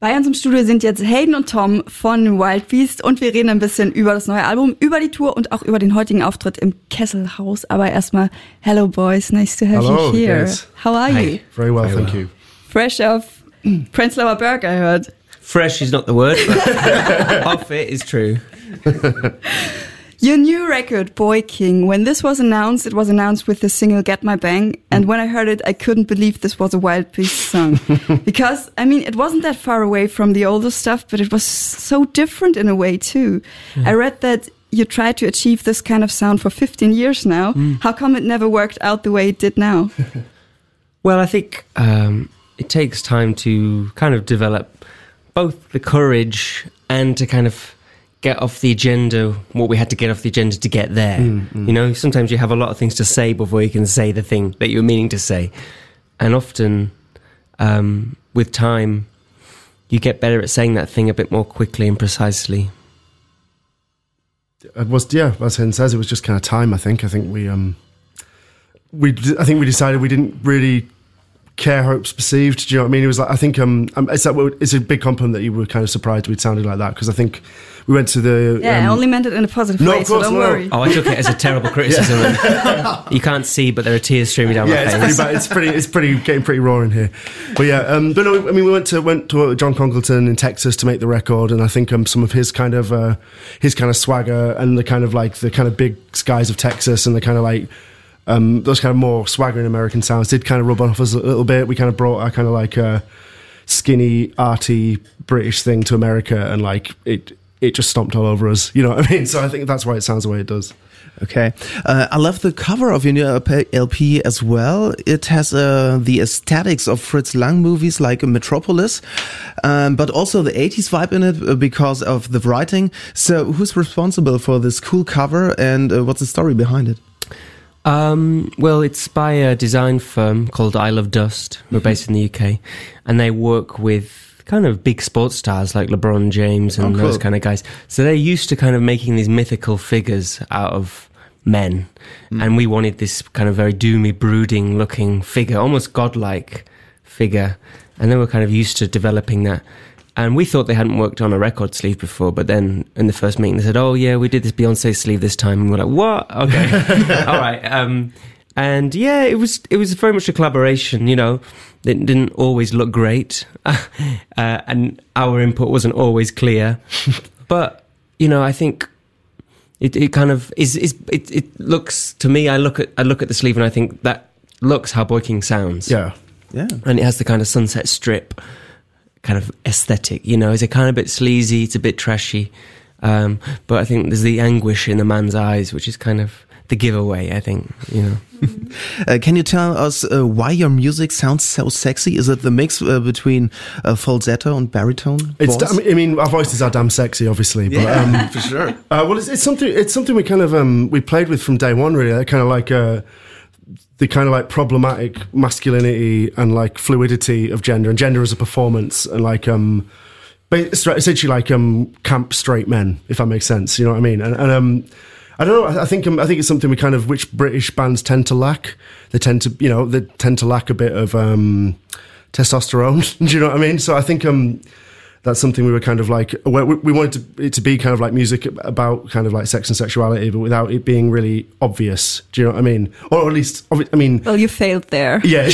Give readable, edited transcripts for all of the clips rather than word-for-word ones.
Bei uns im Studio sind jetzt Hayden und Tom von Wild Beast und wir reden ein bisschen über das neue Album, über die Tour und auch über den heutigen Auftritt im Kesselhaus. Aber erstmal, hello boys, nice to have you here. Guys. How are you? Very well, thank you. Fresh off Prenzlauer Berg, I heard. Fresh is not the word, but off it is true. Your new record, Boy King, when this was announced, it was announced with the single Get My Bang. And when I heard it, I couldn't believe this was a Wild Beast song. Because, I mean, it wasn't that far away from the older stuff, but it was so different in a way too. Yeah. I read that you tried to achieve this kind of sound for 15 years now. How come it never worked out the way it did now? Well, I think it takes time to kind of develop both the courage and to kind of get off the agenda what we had to get off the agenda to get there. You know, sometimes you have a lot of things to say before you can say the thing that you're meaning to say. And often, with time, you get better at saying that thing a bit more quickly and precisely. It was, yeah, as Hayden says, it was just kind of time, I think. I think we decided we didn't really care how it was perceived. Do you know what I mean? It was like, I think it's a big compliment that you were kind of surprised we'd sounded like that, because I think we went to the... I only meant it in a positive way, so don't worry. Oh, I took it as a terrible criticism. You can't see, but there are tears streaming down my face. Yeah, it's pretty bad. Getting pretty raw in here. But yeah, but no, I mean, we went to John Congleton in Texas to make the record, and I think some of his kind of swagger and the kind of big skies of Texas and the kind of like those kind of more swaggering American sounds did kind of rub off us a little bit. We kind of brought our kind of like skinny, arty British thing to America, and like it just stomped all over us. You know what I mean? So I think that's why it sounds the way it does. Okay. I love the cover of your new LP as well. It has the aesthetics of Fritz Lang movies like Metropolis, but also the 80s vibe in it because of the writing. So who's responsible for this cool cover, and what's the story behind it? Well, it's by a design firm called Isle of Dust. We're based in the UK, and they work with kind of big sports stars like LeBron James and those kind of guys. So they're used to kind of making these mythical figures out of men. And we wanted this kind of very doomy, brooding looking figure, almost godlike figure. And they were kind of used to developing that. And we thought they hadn't worked on a record sleeve before, but then in the first meeting they said, oh yeah, we did this Beyonce sleeve this time. And we're like, what? Okay. All right. And yeah, it was very much a collaboration, you know. It didn't always look great, and our input wasn't always clear. But, you know, I think it kind of it looks to me, I look at the sleeve and I think that looks how Boy King sounds. Yeah. Yeah. And it has the kind of Sunset Strip kind of aesthetic, you know. It's a kind of bit sleazy, it's a bit trashy. But I think there's the anguish in the man's eyes, which is kind of the giveaway, I think, you know. Can you tell us why your music sounds so sexy? Is it the mix between falsetto and baritone voice? I mean, our voices are damn sexy, obviously. But, yeah, for sure. Well, it's something we kind of we played with from day one, really. Kind of like the kind of like problematic masculinity and like fluidity of gender, and gender as a performance, and like essentially like camp straight men, if that makes sense. You know what I mean? And I don't know. I think it's something which British bands tend to lack. They tend to lack a bit of testosterone. Do you know what I mean? So I think that's something we were kind of like. We wanted it to be kind of like music about kind of like sex and sexuality, but without it being really obvious. Do you know what I mean? Or at least, I mean. Well, you failed there. Yeah.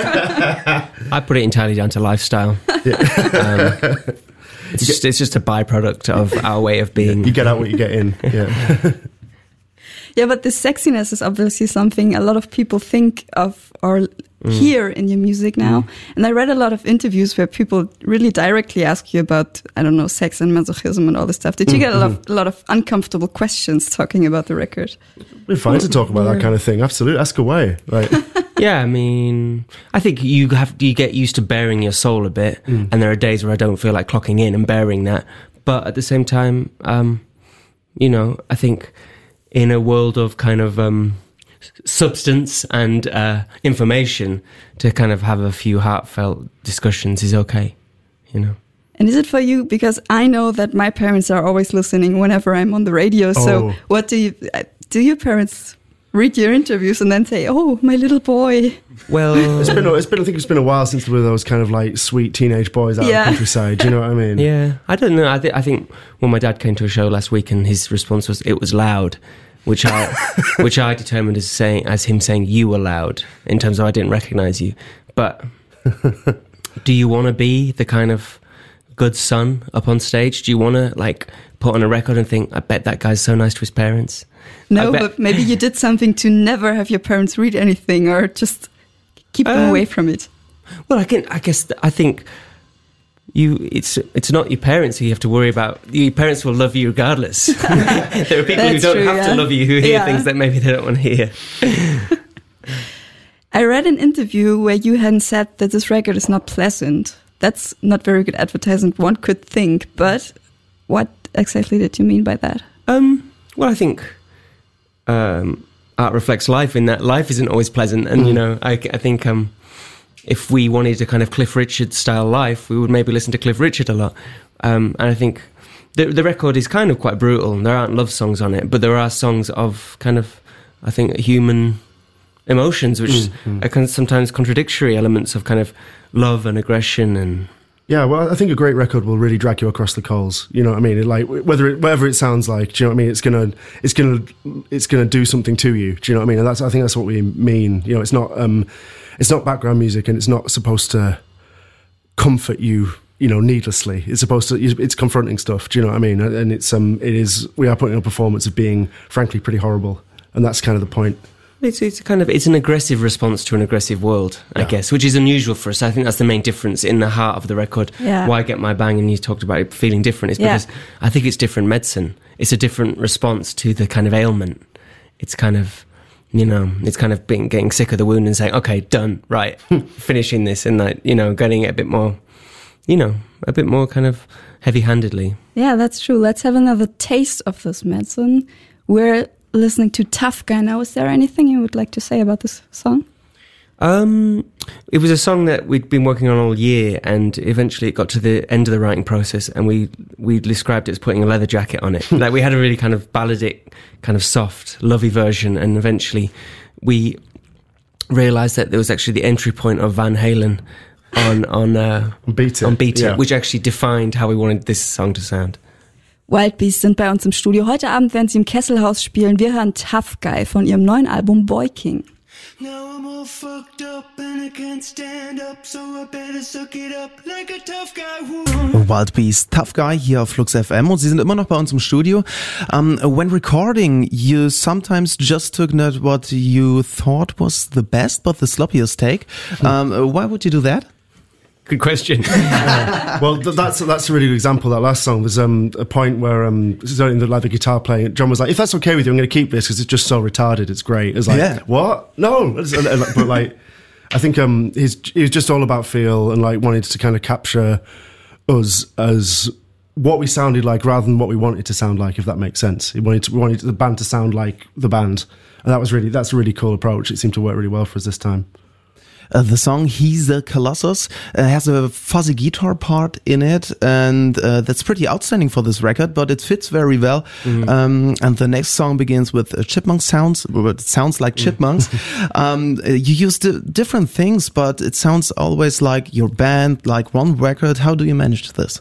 I put it entirely down to lifestyle. Yeah. It's just a byproduct of our way of being. You get out what you get in. Yeah. Yeah, but the sexiness is obviously something a lot of people think of or hear in your music now. And I read a lot of interviews where people really directly ask you about, I don't know, sex and masochism and all this stuff. Did you get a lot of uncomfortable questions talking about the record? We're fine to talk about that kind of thing. Absolutely. Ask away. Right. Yeah, I mean, I think you get used to bearing your soul a bit. And there are days where I don't feel like clocking in and bearing that. But at the same time, you know, I think in a world of kind of substance and information, to kind of have a few heartfelt discussions is okay, you know. And is it for you? Because I know that my parents are always listening whenever I'm on the radio. So what do your parents read your interviews and then say, "Oh, my little boy." Well, I think it's been a while since there were those kind of like sweet teenage boys out of the countryside. Do you know what I mean? Yeah, I don't know. I think when my dad came to a show last week and his response was, "It was loud," which I determined as him saying "you were loud" in terms of I didn't recognise you. But do you want to be the kind of good son up on stage? Do you want to like put on a record and think, I bet that guy's so nice to his parents? No, but maybe you did something to never have your parents read anything or just keep them away from it. Well, I think it's not your parents who you have to worry about. Your parents will love you regardless. There are people who don't have to love you who hear things that maybe they don't want to hear. I read an interview where you had said that this record is not pleasant. That's not very good advertising, one could think, but what exactly did you mean by that? Well, I think art reflects life in that life isn't always pleasant. And, you know, I think if we wanted a kind of Cliff Richard style life, we would maybe listen to Cliff Richard a lot. And I think the record is kind of quite brutal. And there aren't love songs on it, but there are songs of kind of, I think, human emotions, which are kind of sometimes contradictory elements of kind of love and aggression and... Yeah, well, I think a great record will really drag you across the coals. You know what I mean? Like whatever it sounds like, do you know what I mean? It's gonna do something to you. Do you know what I mean? And I think that's what we mean. You know, it's not background music, and it's not supposed to comfort you. You know, needlessly. It's confronting stuff. Do you know what I mean? And we are putting on a performance of being, frankly, pretty horrible, and that's kind of the point. It's an aggressive response to an aggressive world, I guess, which is unusual for us. I think that's the main difference in the heart of the record. Yeah. Why Get My Bang, and you talked about it feeling different, is because I think it's different medicine. It's a different response to the kind of ailment. It's kind of, you know, getting sick of the wound and saying, okay, done, right, finishing this, and like, you know, getting it a bit more kind of heavy-handedly. Yeah, that's true. Let's have another taste of this medicine. We're listening to Tough Guy now. Is there anything you would like to say about this song? It was a song that we'd been working on all year, and eventually it got to the end of the writing process, and we described it as putting a leather jacket on it. Like, we had a really kind of balladic, kind of soft, lovey version, and eventually we realised that there was actually the entry point of Van Halen on Beat It, which actually defined how we wanted this song to sound. Wild Beasts sind bei uns im Studio. Heute Abend werden sie im Kesselhaus spielen. Wir hören Tough Guy von ihrem neuen Album Boy King. Now I'm all fucked up and I can't stand up, so I better suck it up like a tough guy. Wild Beast, Tough Guy hier auf Flux FM, und sie sind immer noch bei uns im Studio. When recording, you sometimes just took note what you thought was the best but the sloppiest take. Why would you do that? Good question. Well, that's a really good example. That last song, there's a point where the guitar playing, John was like, "If that's okay with you, I'm going to keep this because it's just so retarded. It's great." It's like, what? No, but like, I think he was just all about feel and like wanted to kind of capture us as what we sounded like rather than what we wanted to sound like, if that makes sense. We wanted the band to sound like the band, and that's a really cool approach. It seemed to work really well for us this time. The song He's the Colossus has a fuzzy guitar part in it, and that's pretty outstanding for this record, but it fits very well. And the next song begins with chipmunk sounds. It sounds like chipmunks. You use different things, but it sounds always like your band, like one record. How do you manage this?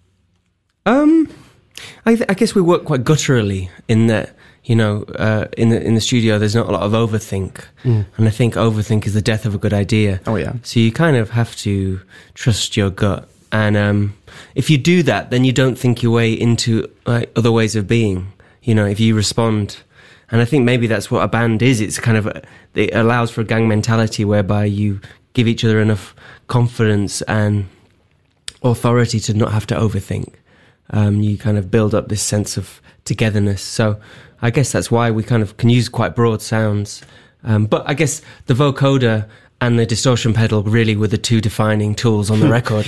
I guess we work quite gutturally in that, you know, in the studio, there's not a lot of overthink. And I think overthink is the death of a good idea. Oh, yeah. So you kind of have to trust your gut. And if you do that, then you don't think your way into other ways of being. You know, if you respond. And I think maybe that's what a band is. It's kind of, it allows for a gang mentality whereby you give each other enough confidence and authority to not have to overthink. You kind of build up this sense of togetherness. So I guess that's why we kind of can use quite broad sounds. But I guess the vocoder and the distortion pedal really were the two defining tools on the record.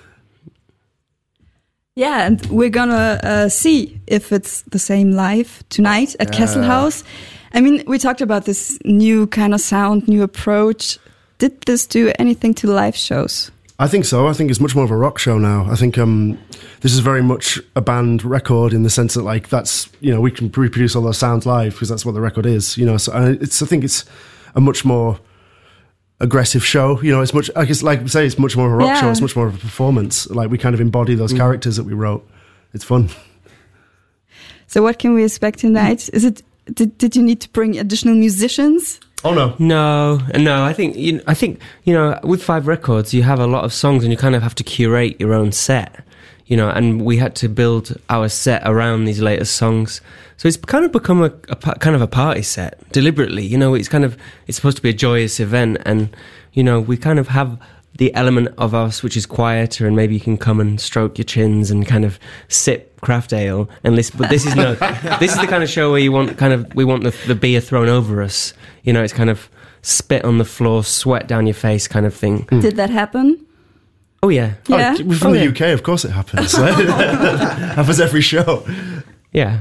Yeah, and we're gonna see if it's the same live tonight at Kesselhaus. I mean, we talked about this new kind of sound, new approach. Did this do anything to live shows? I think so. I think it's much more of a rock show now. I think this is very much a band record in the sense that like that's, you know, we can reproduce all those sounds live because that's what the record is, you know. So I think it's a much more aggressive show, you know. It's much, I guess, like we say, it's much more of a rock show. It's much more of a performance. Like we kind of embody those characters that we wrote. It's fun. So what can we expect tonight? Is it? Did you need to bring additional musicians? Oh no. No. I think you know, with 5 records, you have a lot of songs, and you kind of have to curate your own set. You know, and we had to build our set around these latest songs. So it's kind of become a kind of a party set deliberately. You know, it's supposed to be a joyous event, and you know, we kind of have the element of us which is quieter, and maybe you can come and stroke your chins and kind of sip craft ale and listen. But this is the kind of show where we want the beer thrown over us. You know, it's kind of spit on the floor, sweat down your face kind of thing. Did that happen? Oh yeah. Yeah. Oh, from the UK, of course it happens. Happens every show. Yeah.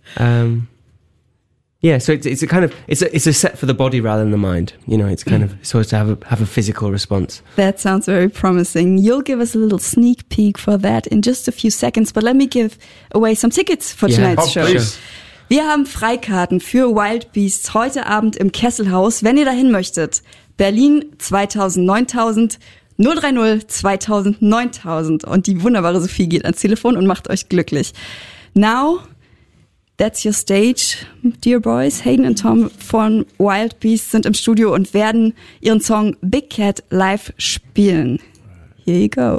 Yeah, so it's a kind of it's a set for the body rather than the mind. You know, it's kind of supposed to have a physical response. That sounds very promising. You'll give us a little sneak peek for that in just a few seconds, but let me give away some tickets for tonight's show. Please. Wir haben Freikarten für Wild Beasts heute Abend im Kesselhaus, wenn ihr dahin möchtet. Berlin 2000 9000 030 2000 9000 und die wunderbare Sophie geht ans Telefon und macht euch glücklich. Now that's your stage, dear boys. Hayden und Tom von Wild Beasts sind im Studio und werden ihren Song Big Cat live spielen. Here you go.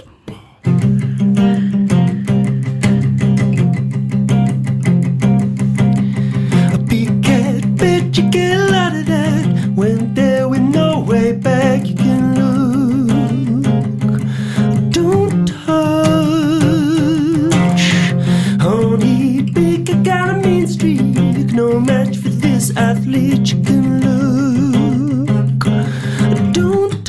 A big cat, bet you get a lot of that. Went there with no way back. You can look, don't touch. Honey, big cat got a mean streak. No match for this athlete. You can look, don't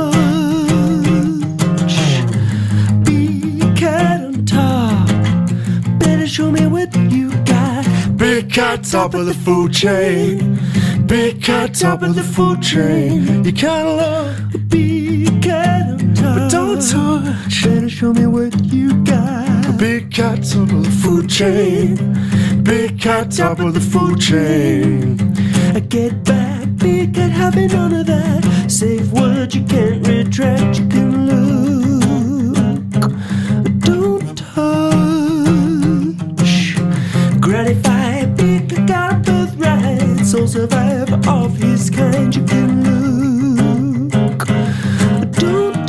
touch. Big cat on top. Better show me what you got. Big cat, top of the food chain. Big cat, top of the food chain. You can't love, Big cat on top. but don't touch. Better show me what you got. Big cat, top of the food chain. Big cat, top of the food chain. I get back, big cat, having none of that. Save word you can't retract. You can look, don't touch. Gratify, big cat, got a birthright. Sole survivor of his kind. You can look, don't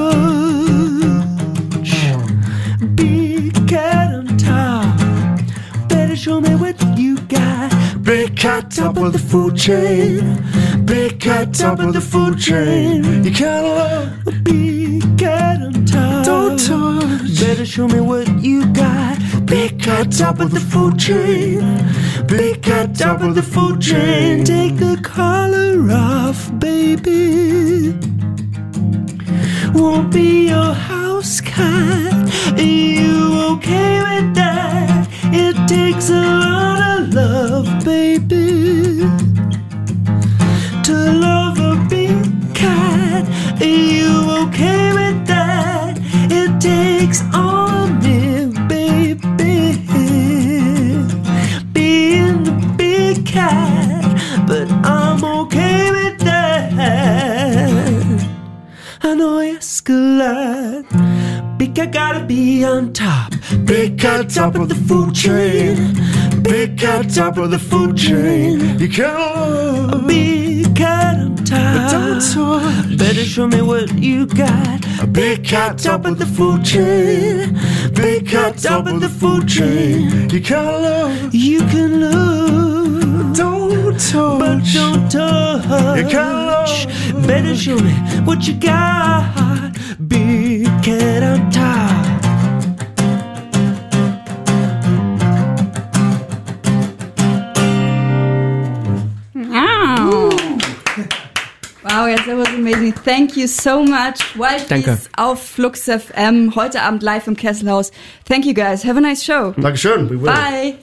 touch. Big cat on top. Better show me what you got. Big cat, top of the food chain. Big cat, top of the food chain. You can't love, Big cat on top. don't touch. Better show me what you got. Big cat, top of the food chain. Big cat, top of the food chain. Take the collar off, baby. Won't be your house cat. Are you okay with that? It takes a lot of love, baby, to love a big cat. Are you okay with that? It takes all of me, baby, being the big cat, but I'm okay with that. I know I ask a lot. Big cat gotta be on top. Big cat, top of the food chain. Big cat, top of the food chain. You can't A love, big cat on but top. don't touch. Better show me what you got. A big cat, top of the food chain. Big cat, top of the food chain. You can't love, You can look, don't touch. but don't touch. You can't love. Better show me what you got. Big cat on top. Wow, yes, that was amazing. Thank you so much. Wild Beasts auf Flux FM. Heute Abend live im Kesselhaus. Thank you guys. Have a nice show. Dankeschön. We will. Bye.